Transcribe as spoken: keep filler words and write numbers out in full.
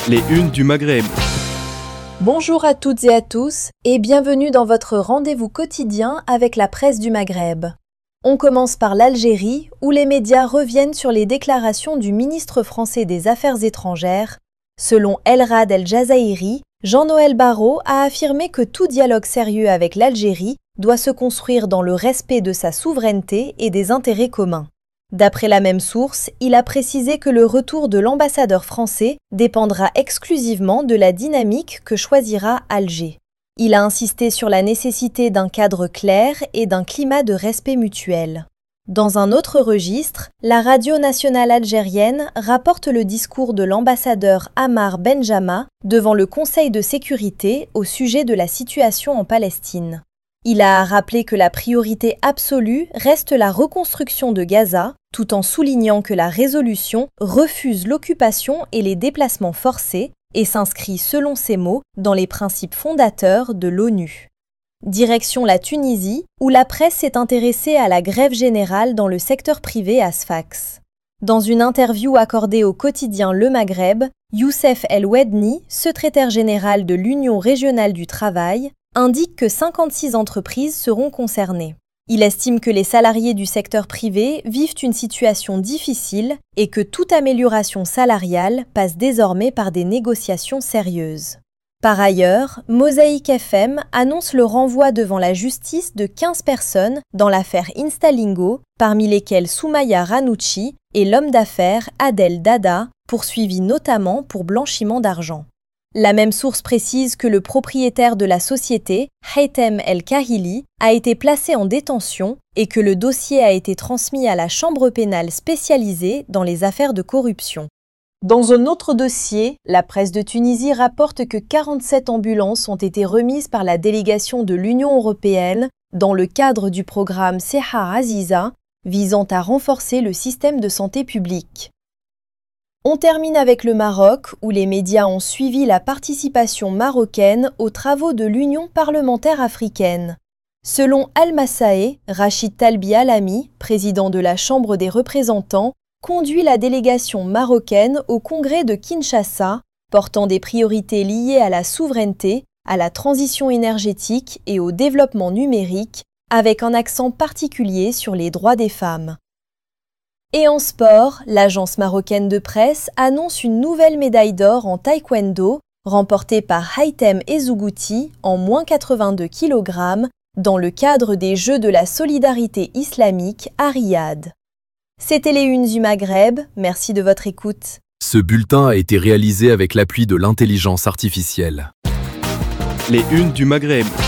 Les unes du Maghreb. Bonjour à toutes et à tous et bienvenue dans votre rendez-vous quotidien avec la presse du Maghreb. On commence par l'Algérie où les médias reviennent sur les déclarations du ministre français des Affaires étrangères. Selon El Rad El Jazairi, Jean-Noël Barrot a affirmé que tout dialogue sérieux avec l'Algérie doit se construire dans le respect de sa souveraineté et des intérêts communs. D'après la même source, il a précisé que le retour de l'ambassadeur français dépendra exclusivement de la dynamique que choisira Alger. Il a insisté sur la nécessité d'un cadre clair et d'un climat de respect mutuel. Dans un autre registre, la radio nationale algérienne rapporte le discours de l'ambassadeur Ammar Benjama devant le Conseil de sécurité au sujet de la situation en Palestine. Il a rappelé que la priorité absolue reste la reconstruction de Gaza, tout en soulignant que la résolution refuse l'occupation et les déplacements forcés et s'inscrit, selon ses mots, dans les principes fondateurs de l'ONU. Direction la Tunisie, où la presse s'est intéressée à la grève générale dans le secteur privé à Sfax. Dans une interview accordée au quotidien Le Maghreb, Youssef El Wedni, secrétaire général de l'Union régionale du travail, indique que cinquante-six entreprises seront concernées. Il estime que les salariés du secteur privé vivent une situation difficile et que toute amélioration salariale passe désormais par des négociations sérieuses. Par ailleurs, Mosaïque F M annonce le renvoi devant la justice de quinze personnes dans l'affaire Instalingo, parmi lesquelles Soumaya Ranouchi et l'homme d'affaires Adel Dada, poursuivi notamment pour blanchiment d'argent. La même source précise que le propriétaire de la société, Haytham El Kahili, a été placé en détention et que le dossier a été transmis à la chambre pénale spécialisée dans les affaires de corruption. Dans un autre dossier, la presse de Tunisie rapporte que quarante-sept ambulances ont été remises par la délégation de l'Union européenne dans le cadre du programme Seha Aziza, visant à renforcer le système de santé publique. On termine avec le Maroc, où les médias ont suivi la participation marocaine aux travaux de l'Union parlementaire africaine. Selon Al-Massaé, Rachid Talbi Alami, président de la Chambre des représentants, conduit la délégation marocaine au congrès de Kinshasa, portant des priorités liées à la souveraineté, à la transition énergétique et au développement numérique, avec un accent particulier sur les droits des femmes. Et en sport, l'agence marocaine de presse annonce une nouvelle médaille d'or en taekwondo, remportée par Haytham Ezougouti en moins quatre-vingt-deux kilogrammes dans le cadre des Jeux de la solidarité islamique à Riyad. C'était les Unes du Maghreb, merci de votre écoute. Ce bulletin a été réalisé avec l'appui de l'intelligence artificielle. Les Unes du Maghreb.